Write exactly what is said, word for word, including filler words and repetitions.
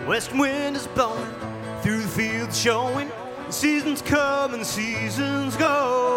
West wind is blowing through the fields showing seasons come and seasons go.